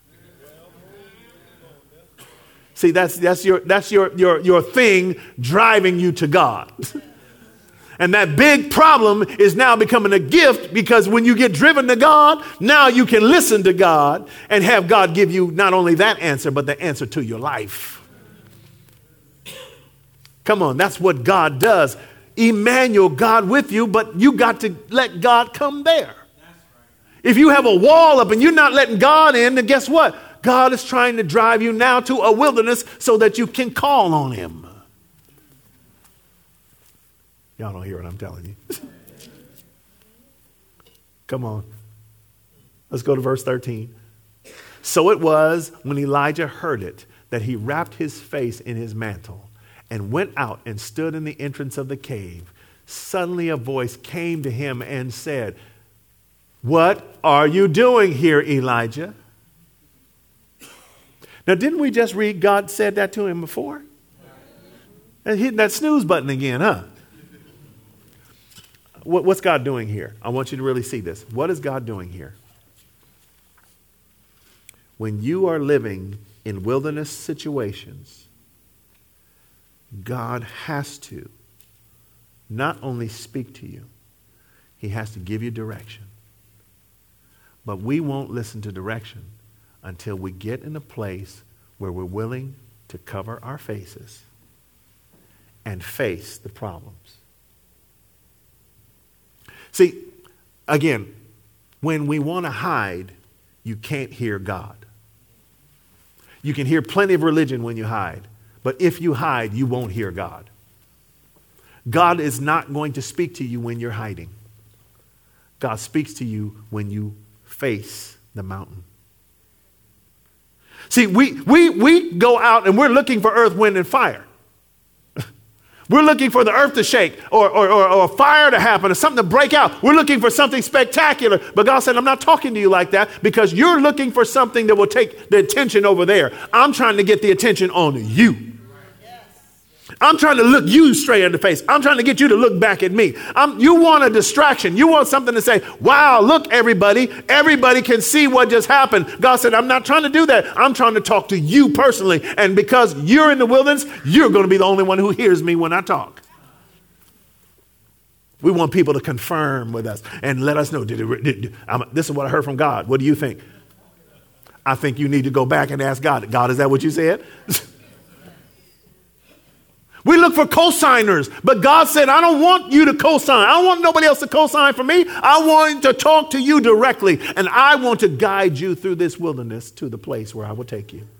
Speaker 2: See, that's, that's, your, that's your, your, your thing driving you to God. And that big problem is now becoming a gift because when you get driven to God, now you can listen to God and have God give you not only that answer, but the answer to your life. Come on, that's what God does. Emmanuel, God with you, but you got to let God come there. If you have a wall up and you're not letting God in, then guess what? God is trying to drive you now to a wilderness so that you can call on him. Y'all don't hear what I'm telling you. Come on. Let's go to verse thirteen. So it was when Elijah heard it that he wrapped his face in his mantle and went out and stood in the entrance of the cave. Suddenly a voice came to him and said, "What are you doing here, Elijah?" Now, didn't we just read God said that to him before? And hitting that snooze button again, huh? What, what's God doing here? I want you to really see this. What is God doing here? When you are living in wilderness situations, God has to not only speak to you, he has to give you direction. But we won't listen to direction until we get in a place where we're willing to cover our faces and face the problems. See, again, when we want to hide, you can't hear God. You can hear plenty of religion when you hide, but if you hide, you won't hear God. God is not going to speak to you when you're hiding. God speaks to you when you face the mountain. See, we, we, we go out and we're looking for earth, wind, and fire. We're looking for the earth to shake or, or, or, or fire to happen or something to break out. We're looking for something spectacular. But God said, I'm not talking to you like that because you're looking for something that will take the attention over there. I'm trying to get the attention on you. I'm trying to look you straight in the face. I'm trying to get you to look back at me. I'm, you want a distraction. You want something to say, wow, look, everybody. Everybody can see what just happened. God said, I'm not trying to do that. I'm trying to talk to you personally. And because you're in the wilderness, you're going to be the only one who hears me when I talk. We want people to confirm with us and let us know. Did it, did, I'm, this is what I heard from God. What do you think? I think you need to go back and ask God. God, is that what you said? We look for co-signers, but God said, I don't want you to co-sign. I don't want nobody else to co-sign for me. I want to talk to you directly, and I want to guide you through this wilderness to the place where I will take you.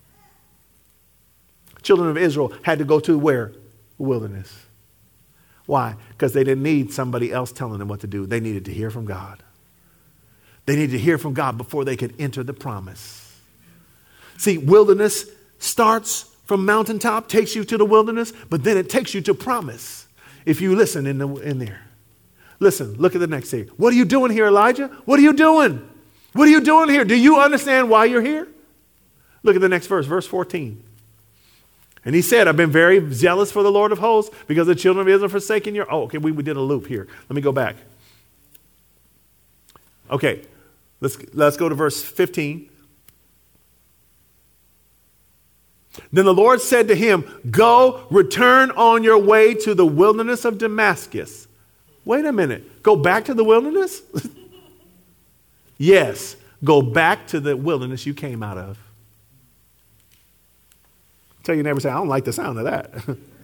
Speaker 2: Children of Israel had to go to where? Wilderness. Why? Because they didn't need somebody else telling them what to do. They needed to hear from God. They needed to hear from God before they could enter the promise. See, wilderness starts from mountaintop, takes you to the wilderness, but then it takes you to promise if you listen in, the, in there. Listen, look at the next thing. What are you doing here, Elijah? What are you doing? What are you doing here? Do you understand why you're here? Look at the next verse, verse fourteen. And he said, I've been very zealous for the Lord of hosts because the children of Israel have forsaken your... Oh, okay, we, we did a loop here. Let me go back. Okay, let's, let's go to verse fifteen. Then the Lord said to him, go, return on your way to the wilderness of Damascus. Wait a minute. Go back to the wilderness? Yes, go back to the wilderness you came out of. Tell your neighbor, say, I don't like the sound of that.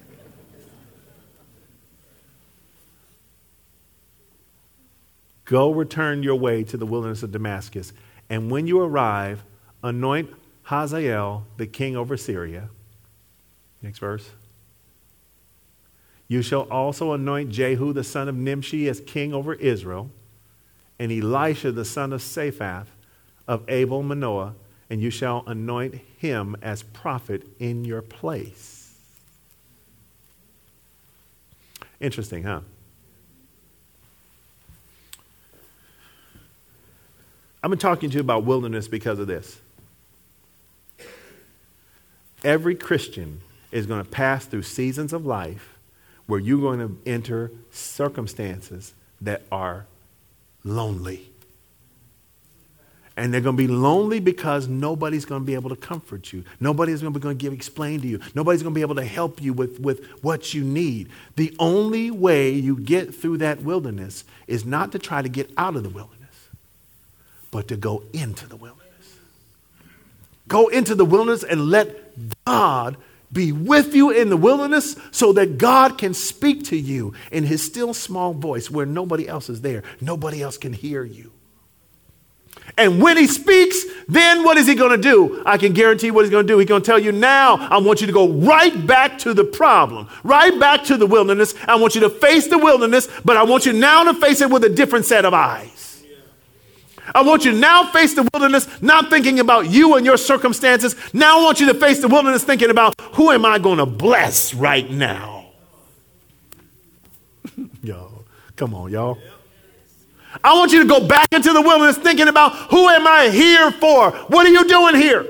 Speaker 2: Go return your way to the wilderness of Damascus. And when you arrive, anoint Hazael, the king over Syria. Next verse. You shall also anoint Jehu, the son of Nimshi, as king over Israel, and Elisha, the son of Saphat, of Abel Manoah, and you shall anoint him as prophet in your place. Interesting, huh? I've been talking to you about wilderness because of this. Every Christian is going to pass through seasons of life where you're going to enter circumstances that are lonely. And they're going to be lonely because nobody's going to be able to comfort you. Nobody's going to be going to give, explain to you. Nobody's going to be able to help you with, with what you need. The only way you get through that wilderness is not to try to get out of the wilderness, but to go into the wilderness. Go into the wilderness and let God be with you in the wilderness so that God can speak to you in his still small voice where nobody else is there. Nobody else can hear you. And when he speaks, then what is he going to do? I can guarantee what he's going to do. He's going to tell you, now I want you to go right back to the problem, right back to the wilderness. I want you to face the wilderness, but I want you now to face it with a different set of eyes. I want you to now face the wilderness, not thinking about you and your circumstances. Now I want you to face the wilderness thinking about, who am I going to bless right now? Yo, come on, y'all. I want you to go back into the wilderness thinking about, who am I here for? What are you doing here?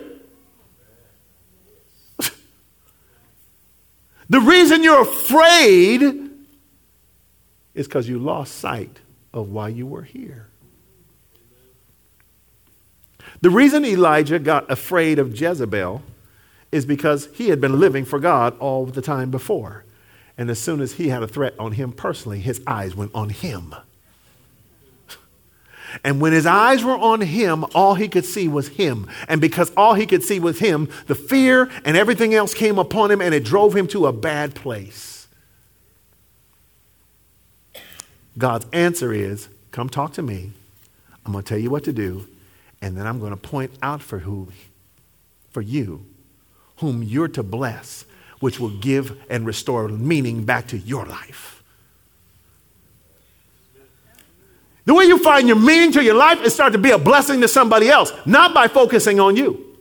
Speaker 2: The reason you're afraid is because you lost sight of why you were here. The reason Elijah got afraid of Jezebel is because he had been living for God all the time before. And as soon as he had a threat on him personally, his eyes went on him. And when his eyes were on him, all he could see was him. And because all he could see was him, the fear and everything else came upon him, and it drove him to a bad place. God's answer is, come talk to me. I'm going to tell you what to do. And then I'm going to point out for who, for you, whom you're to bless, which will give and restore meaning back to your life. The way you find your meaning to your life is start to be a blessing to somebody else, not by focusing on you.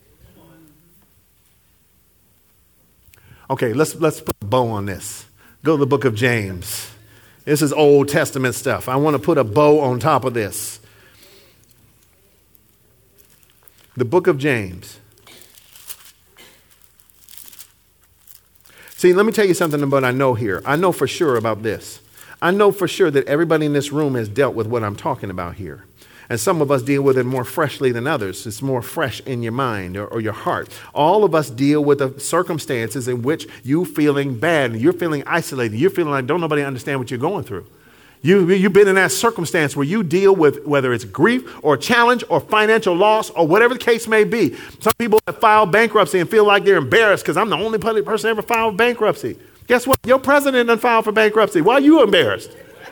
Speaker 2: Okay, let's let's put a bow on this. Go to the book of James. This is Old Testament stuff. I want to put a bow on top of this. The book of James. See, let me tell you something about I know here. I know for sure about this. I know for sure that everybody in this room has dealt with what I'm talking about here. And some of us deal with it more freshly than others. It's more fresh in your mind or, or your heart. All of us deal with the circumstances in which you're feeling bad and you're feeling isolated. You're feeling like don't nobody understand what you're going through. You, you've been in that circumstance where you deal with whether it's grief or challenge or financial loss or whatever the case may be. Some people have filed bankruptcy and feel like they're embarrassed because I'm the only person ever filed bankruptcy. Guess what? Your president done filed for bankruptcy. Why are you embarrassed?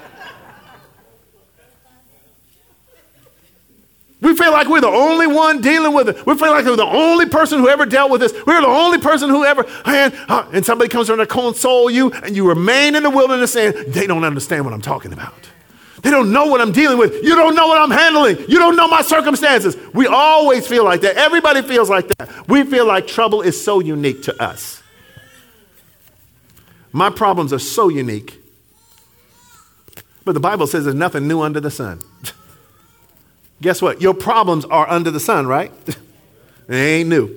Speaker 2: We feel like we're the only one dealing with it. We feel like we're the only person who ever dealt with this. We're the only person who ever, and, uh, and somebody comes around to console you, and you remain in the wilderness saying, they don't understand what I'm talking about. They don't know what I'm dealing with. You don't know what I'm handling. You don't know my circumstances. We always feel like that. Everybody feels like that. We feel like trouble is so unique to us. My problems are so unique. But the Bible says there's nothing new under the sun. Guess what? Your problems are under the sun, right? They ain't new.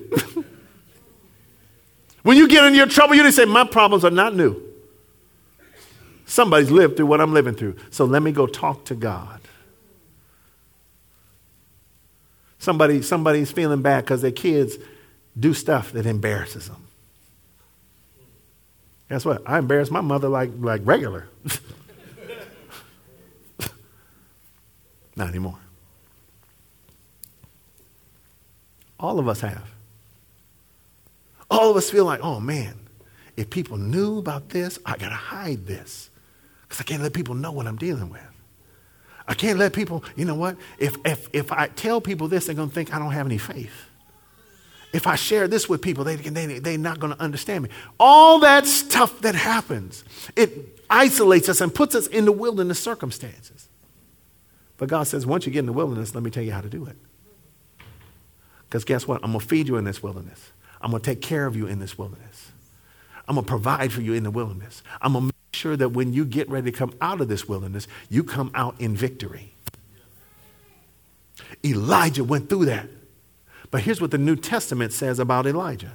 Speaker 2: When you get into your trouble, you just say, my problems are not new. Somebody's lived through what I'm living through. So let me go talk to God. Somebody, somebody's feeling bad because their kids do stuff that embarrasses them. Guess what? I embarrass my mother like, like regular. Not anymore. All of us have. All of us feel like, oh man, if people knew about this, I got to hide this because I can't let people know what I'm dealing with. I can't let people, you know what? If, if, if I tell people this, they're going to think I don't have any faith. If I share this with people, they, they, they're not going to understand me. All that stuff that happens, it isolates us and puts us in the wilderness circumstances. But God says, once you get in the wilderness, let me tell you how to do it. Because guess what? I'm going to feed you in this wilderness. I'm going to take care of you in this wilderness. I'm going to provide for you in the wilderness. I'm going to make sure that when you get ready to come out of this wilderness, you come out in victory. Elijah went through that. But here's what the New Testament says about Elijah.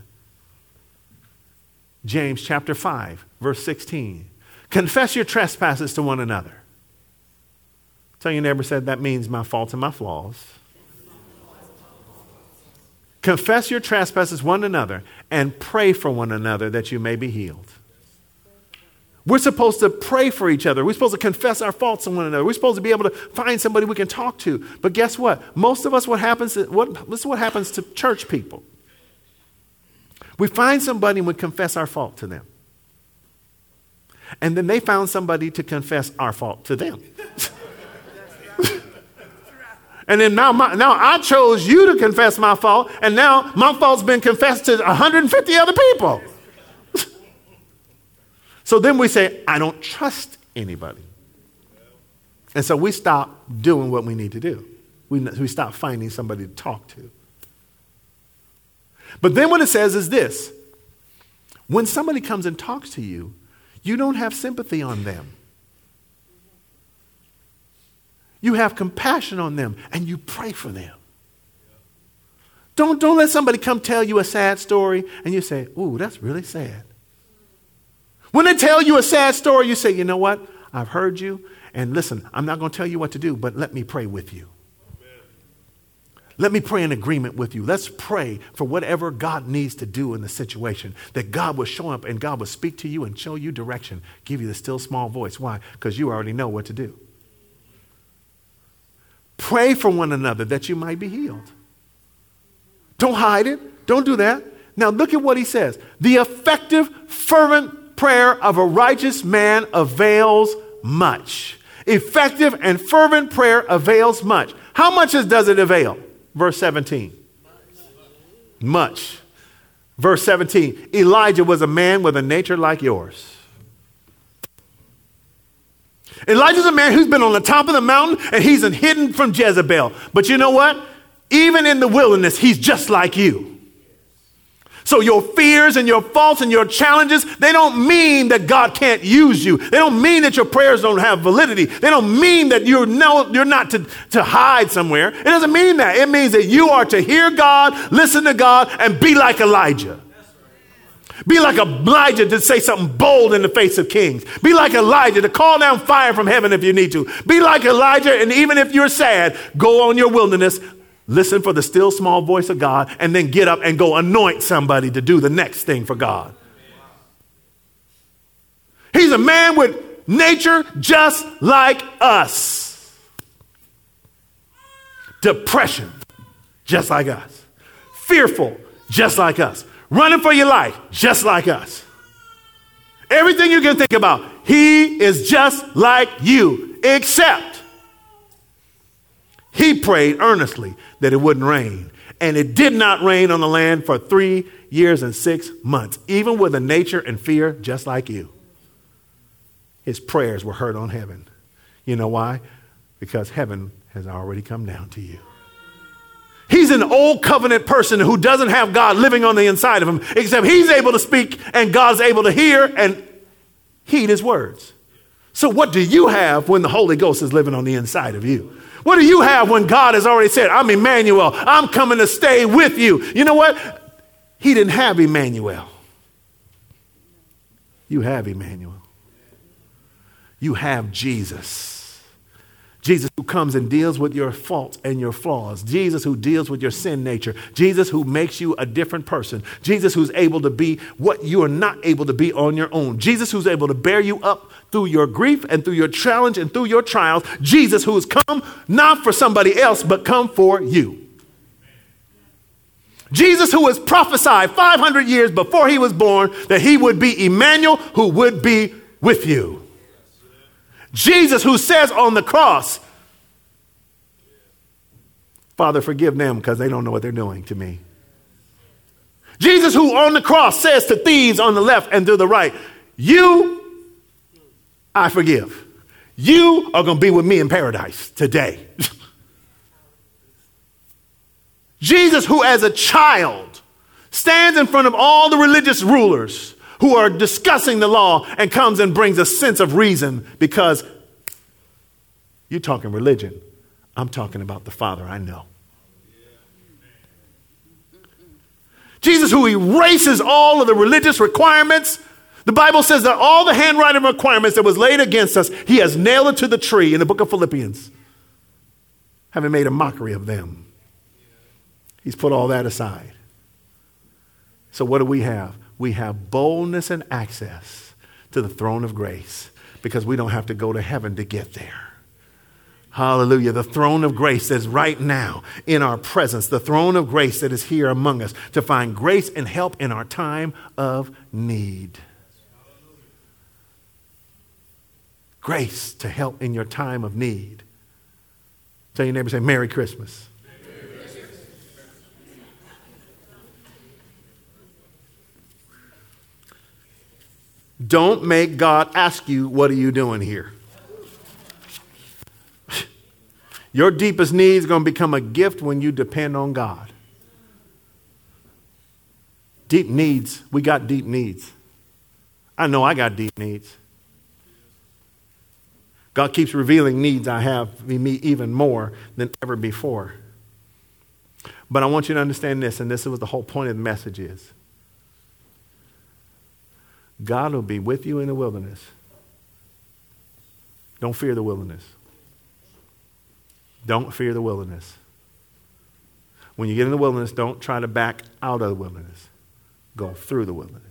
Speaker 2: James chapter five, verse sixteen. Confess your trespasses to one another. Tell your neighbor, said that means my faults and my flaws. Confess your trespasses one another and pray for one another that you may be healed. We're supposed to pray for each other. We're supposed to confess our faults to one another. We're supposed to be able to find somebody we can talk to. But guess what? Most of us, what happens, what, this is what happens to church people. We find somebody and we confess our fault to them. And then they found somebody to confess our fault to them. And then now, my, now I chose you to confess my fault, and now my fault's been confessed to one hundred fifty other people. So then we say, I don't trust anybody. And so we stop doing what we need to do. We, we stop finding somebody to talk to. But then what it says is this. When somebody comes and talks to you, you don't have sympathy on them. You have compassion on them and you pray for them. Don't, don't let somebody come tell you a sad story and you say, ooh, that's really sad. When they tell you a sad story, you say, you know what? I've heard you. And listen, I'm not going to tell you what to do, but let me pray with you. Let me pray in agreement with you. Let's pray for whatever God needs to do in the situation, that God will show up and God will speak to you and show you direction, give you the still small voice. Why? Because you already know what to do. Pray for one another that you might be healed. Don't hide it. Don't do that. Now look at what he says. The effective, fervent prayer of a righteous man avails much. Effective and fervent prayer avails much. How much does it avail? Verse seventeen. Much. Verse seventeen. Elijah was a man with a nature like yours. Elijah's a man who's been on the top of the mountain and he's hidden from Jezebel. But you know what? Even in the wilderness, he's just like you. So your fears and your faults and your challenges, they don't mean that God can't use you. They don't mean that your prayers don't have validity. They don't mean that you're, no, you're not to, to hide somewhere. It doesn't mean that. It means that you are to hear God, listen to God, and be like Elijah. Be like Elijah to say something bold in the face of kings. Be like Elijah to call down fire from heaven if you need to. Be like Elijah, and even if you're sad, go on your wilderness, listen for the still small voice of God, and then get up and go anoint somebody to do the next thing for God. He's a man with nature just like us. Depression, just like us. Fearful, just like us. Running for your life, just like us. Everything you can think about, he is just like you, except he prayed earnestly that it wouldn't rain. And it did not rain on the land for three years and six months, even with a nature and fear just like you. His prayers were heard on heaven. You know why? Because heaven has already come down to you. He's an old covenant person who doesn't have God living on the inside of him, except he's able to speak and God's able to hear and heed his words. So what do you have when the Holy Ghost is living on the inside of you? What do you have when God has already said, I'm Emmanuel, I'm coming to stay with you? You know what? He didn't have Emmanuel. You have Emmanuel. You have Jesus. Jesus who comes and deals with your faults and your flaws. Jesus who deals with your sin nature. Jesus who makes you a different person. Jesus who's able to be what you are not able to be on your own. Jesus who's able to bear you up through your grief and through your challenge and through your trials. Jesus who has come not for somebody else, but come for you. Jesus, who was prophesied five hundred years before he was born that he would be Emmanuel, who would be with you. Jesus, who says on the cross, Father, forgive them because they don't know what they're doing to me. Jesus, who on the cross says to thieves on the left and to the right, you, I forgive. You are going to be with me in paradise today. Jesus, who as a child stands in front of all the religious rulers who are discussing the law and comes and brings a sense of reason because you're talking religion. I'm talking about the Father I know. Jesus, who erases all of the religious requirements. The Bible says that all the handwriting requirements that was laid against us, he has nailed it to the tree in the book of Philippians, having made a mockery of them. He's put all that aside. So what do we have? We have boldness and access to the throne of grace because we don't have to go to heaven to get there. Hallelujah. The throne of grace that is right now in our presence. The throne of grace that is here among us to find grace and help in our time of need. Grace to help in your time of need. Tell your neighbor, say, Merry Christmas. Merry Christmas. Don't make God ask you, what are you doing here? Your deepest needs are going to become a gift when you depend on God. Deep needs. We got deep needs. I know I got deep needs. God keeps revealing needs I have in me even more than ever before. But I want you to understand this, and this is what the whole point of the message is. God will be with you in the wilderness. Don't fear the wilderness. Don't fear the wilderness. When you get in the wilderness, don't try to back out of the wilderness. Go through the wilderness.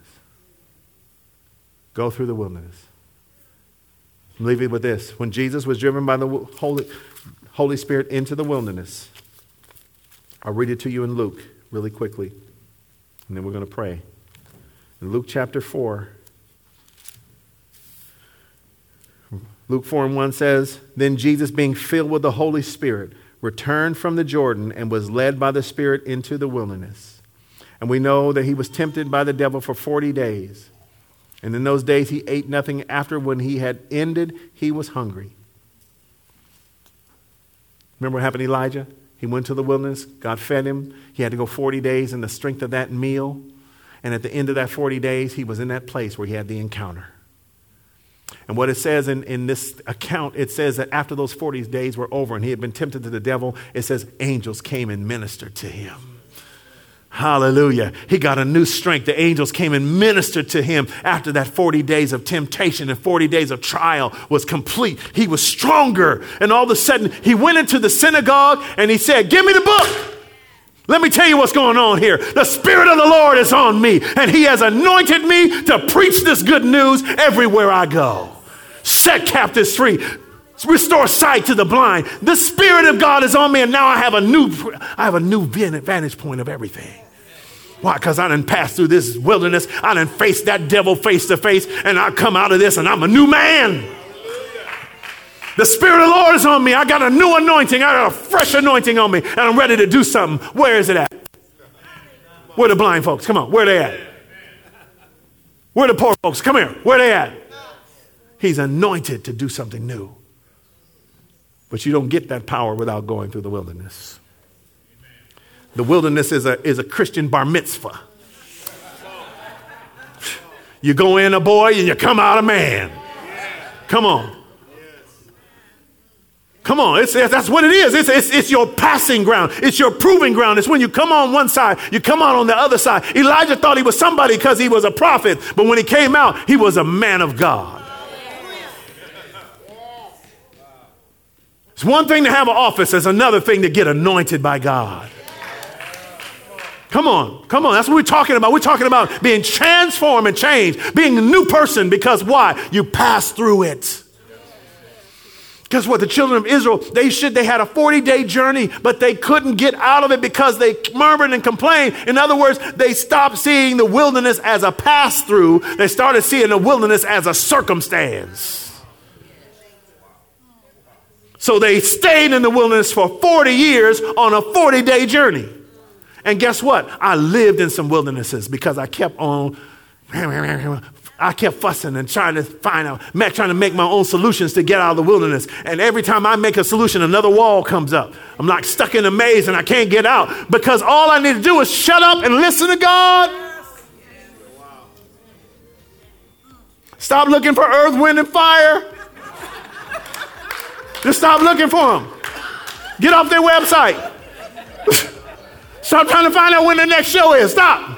Speaker 2: Go through the wilderness. I'm leaving with this. When Jesus was driven by the Holy, Holy Spirit into the wilderness, I'll read it to you in Luke really quickly, and then we're going to pray. In Luke chapter four, Luke four and one says, Then Jesus, being filled with the Holy Spirit, returned from the Jordan and was led by the Spirit into the wilderness. And we know that he was tempted by the devil for forty days. And in those days he ate nothing. After, when he had ended, he was hungry. Remember what happened to Elijah? He went to the wilderness. God fed him. He had to go forty days in the strength of that meal. And at the end of that forty days, he was in that place where he had the encounter. And what it says in, in this account, it says that after those forty days were over and he had been tempted to the devil, it says angels came and ministered to him. Hallelujah. He got a new strength. The angels came and ministered to him after that forty days of temptation and forty days of trial was complete. He was stronger. And all of a sudden, he went into the synagogue and he said, Give me the book. Let me tell you what's going on here. The Spirit of the Lord is on me, and he has anointed me to preach this good news everywhere I go. Set captives free. Restore sight to the blind. The Spirit of God is on me, and now I have a new, I have a new vantage point of everything. Why? Because I done passed through this wilderness. I done faced that devil face to face, and I come out of this, and I'm a new man. The Spirit of the Lord is on me. I got a new anointing. I got a fresh anointing on me, and I'm ready to do something. Where is it at? Where the blind folks? Come on. Where they at? Where the poor folks? Come here. Where they at? He's anointed to do something new. But you don't get that power without going through the wilderness. The wilderness is a, is a Christian bar mitzvah. You go in a boy and you come out a man. Come on. Come on, it's, that's what it is. It's, it's, it's your passing ground. It's your proving ground. It's when you come on one side, you come out on the other side. Elijah thought he was somebody because he was a prophet, but when he came out, he was a man of God. It's one thing to have an office. It's another thing to get anointed by God. Come on, come on. That's what we're talking about. We're talking about being transformed and changed, being a new person because why? You pass through it. Guess what? The children of Israel, they should, they had a forty day journey, but they couldn't get out of it because they murmured and complained. In other words, they stopped seeing the wilderness as a pass through. They started seeing the wilderness as a circumstance. So they stayed in the wilderness for forty years on a forty day journey. And guess what? I lived in some wildernesses because I kept on I kept fussing and trying to find out, trying to make my own solutions to get out of the wilderness. And every time I make a solution, another wall comes up. I'm like stuck in a maze and I can't get out because all I need to do is shut up and listen to God. Stop looking for earth, wind, and fire. Just stop looking for them. Get off their website. Stop trying to find out when the next show is. Stop.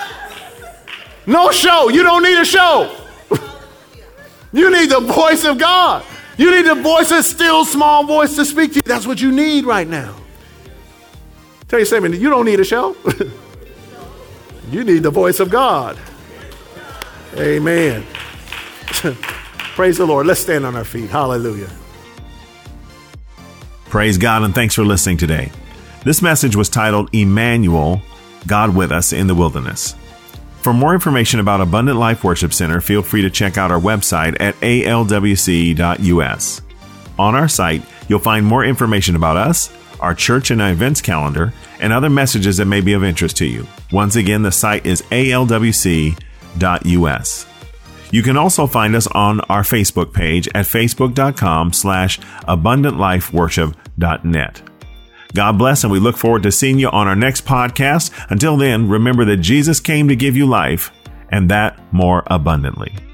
Speaker 2: No show. You don't need a show. You need the voice of God. You need the voice, a still small voice to speak to you. That's what you need right now. Tell you something, you don't need a show. You need the voice of God. Amen. Praise the Lord. Let's stand on our feet. Hallelujah.
Speaker 1: Praise God, and thanks for listening today. This message was titled Emmanuel, God with Us in the Wilderness. For more information about Abundant Life Worship Center, feel free to check out our website at A L W C dot U S. On our site, you'll find more information about us, our church and events calendar, and other messages that may be of interest to you. Once again, the site is A L W C dot U S. You can also find us on our Facebook page at facebook.com slash abundantlifeworship.net. God bless, and we look forward to seeing you on our next podcast. Until then, remember that Jesus came to give you life, and that more abundantly.